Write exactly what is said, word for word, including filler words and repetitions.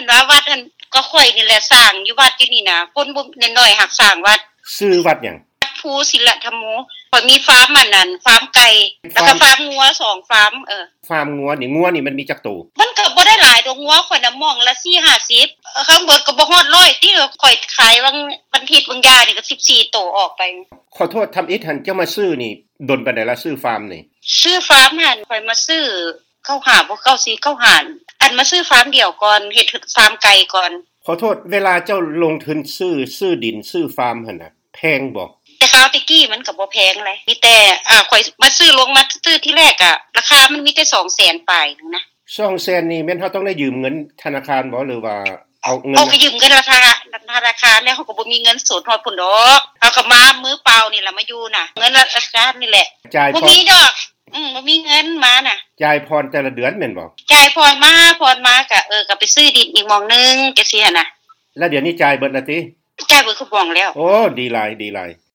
นว่าวัดอันก็ข่อยนี่แหละสร้างอยู่วัดอยู่นี่น่ะคนบ่น้อยๆหักสร้างวัดชื่อวัดหยังวัดภูศิลธรรมโมข่อยมีฟาร์มอันนั้นฟาร์มไก่แล้วก็ฟาร์มงัวสองฟาร์มเออฟาร์มงัวนี่งัวนี่มันมีจักโตมันก็บ่ได้หลายดอกงัวข่อยน่ะมองละสี่ห้าสิบเออข้างเบิดก็บ่ฮอดหนึ่งร้อยติข่อยขายบางวันอาทิตย์บางยานี่ก็สิบสี่โตออกไปขอโทษทำอิฐหั่นเจ้ามาซื้อนี่ดนปานใดล่ะซื้อฟาร์มนี่ซื้อฟาร์มหั่นข่อยมาซื้อเข้าหาบ่เก้าสี่เข้าหานอันมาซื้อฟาร์มเดียวก่อนเฮ็ดฟาร์มไก่ก่อนขอโทษเวลาเจ้าลงทุนซื้อซื้อดินซื้อฟาร์มหั่นน่ะแพงบ่แต่คราวตะกี้มันก็บ่แพงเลยมีแต่อ่าข่อยมาซื้อลงมาซื้อที่แรกอ่ะราคามันมีแต่ สองแสน ปลายนึงนะสองแสน นี่แม่นเฮาต้องได้ยืมเงินธนาคารบ่หรือว่าเอาเงินเอาไปยืมเงินธนาคารธนาคารแล้วเฮาก็บ่มีเงินสดฮอดพุ่นดอกเฮาก็มามือเปล่านี่ล่ะมาอยู่น่ะเงินธนาคารนี่แหละบ่มีดอกอืมบ่มีเงินมาน่ะจ่ายผ่อนแต่ละเดือนแม่นบ่จ่ายผ่อนมาผ่อนมาก็เออก็ไปซื้อดินอีกหม้องนึงจังซี่หั่นน่ะแล้วเดี๋ยวนี้จ่ายเบิดแล้วติจ่ายเบิดคือบ่องแล้วโอ้ดีหลายดีหลาย